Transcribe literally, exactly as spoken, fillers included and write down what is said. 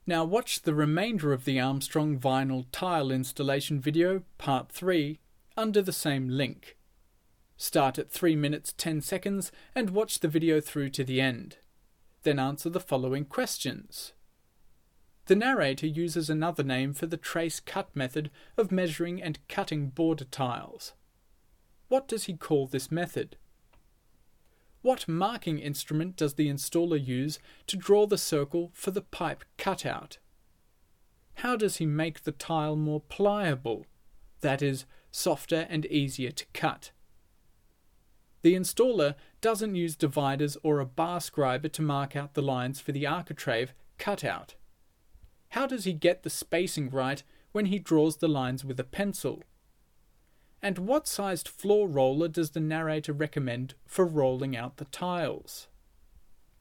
Now watch the remainder of the Armstrong vinyl tile installation video, part three, under the same link. Start at three minutes ten seconds and watch the video through to the end. Then answer the following questions. The narrator uses another name for the trace cut method of measuring and cutting border tiles. What does he call this method? What marking instrument does the installer use to draw the circle for the pipe cutout? How does he make the tile more pliable, that is, softer and easier to cut? The installer doesn't use dividers or a bar scriber to mark out the lines for the architrave cutout. How does he get the spacing right when he draws the lines with a pencil? And what sized floor roller does the narrator recommend for rolling out the tiles?